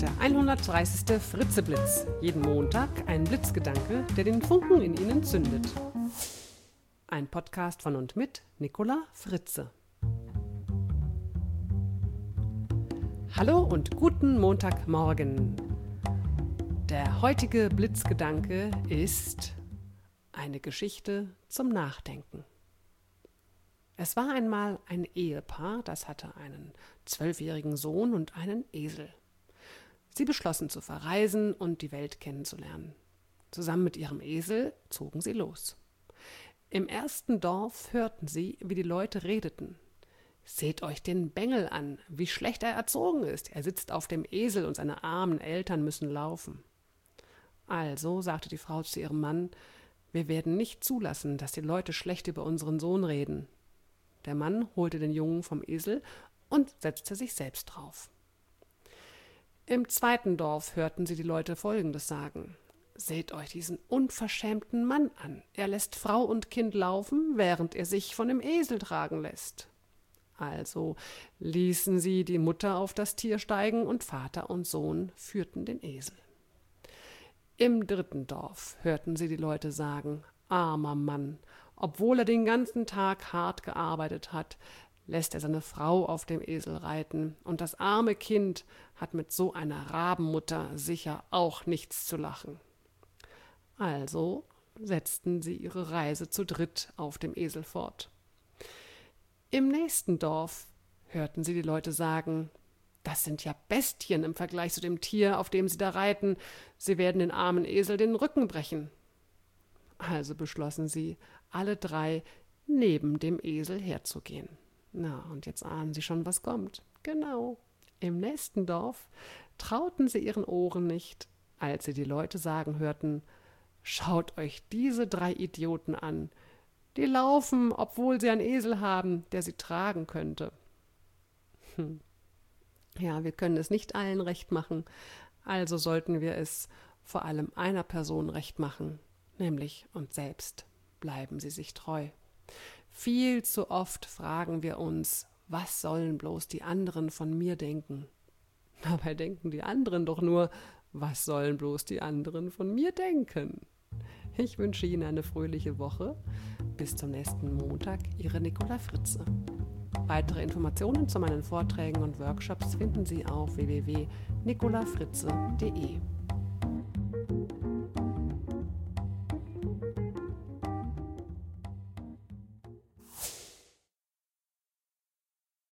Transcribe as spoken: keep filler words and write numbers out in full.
der hundertdreißigste Fritzeblitz. Jeden Montag ein Blitzgedanke, der den Funken in Ihnen zündet. Ein Podcast von und mit Nicola Fritze. Hallo und guten Montagmorgen. Der heutige Blitzgedanke ist eine Geschichte zum Nachdenken. Es war einmal ein Ehepaar, das hatte einen zwölfjährigen Sohn und einen Esel. Sie beschlossen zu verreisen und die Welt kennenzulernen. Zusammen mit ihrem Esel zogen sie los. Im ersten Dorf hörten sie, wie die Leute redeten. »Seht euch den Bengel an, wie schlecht er erzogen ist. Er sitzt auf dem Esel und seine armen Eltern müssen laufen.« Also sagte die Frau zu ihrem Mann: »Wir werden nicht zulassen, dass die Leute schlecht über unseren Sohn reden.« Der Mann holte den Jungen vom Esel und setzte sich selbst drauf. Im zweiten Dorf hörten sie die Leute Folgendes sagen: »Seht euch diesen unverschämten Mann an. Er lässt Frau und Kind laufen, während er sich von dem Esel tragen lässt.« Also ließen sie die Mutter auf das Tier steigen und Vater und Sohn führten den Esel. Im dritten Dorf hörten sie die Leute sagen: »Armer Mann, obwohl er den ganzen Tag hart gearbeitet hat, lässt er seine Frau auf dem Esel reiten, und das arme Kind hat mit so einer Rabenmutter sicher auch nichts zu lachen.« Also setzten sie ihre Reise zu dritt auf dem Esel fort. Im nächsten Dorf hörten sie die Leute sagen: »Das sind ja Bestien im Vergleich zu dem Tier, auf dem sie da reiten. Sie werden den armen Esel den Rücken brechen.« Also beschlossen sie, alle drei neben dem Esel herzugehen. Na, und jetzt ahnen Sie schon, was kommt. Genau, im nächsten Dorf trauten sie ihren Ohren nicht, als sie die Leute sagen hörten: »Schaut euch diese drei Idioten an. Die laufen, obwohl sie einen Esel haben, der sie tragen könnte.« Hm. Ja, wir können es nicht allen recht machen, also sollten wir es vor allem einer Person recht machen, nämlich uns selbst. Bleiben Sie sich treu. Viel zu oft fragen wir uns: Was sollen bloß die anderen von mir denken? Dabei denken die anderen doch nur: Was sollen bloß die anderen von mir denken? Ich wünsche Ihnen eine fröhliche Woche. Bis zum nächsten Montag, Ihre Nicola Fritze. Weitere Informationen zu meinen Vorträgen und Workshops finden Sie auf w w w punkt nicola fritze punkt de.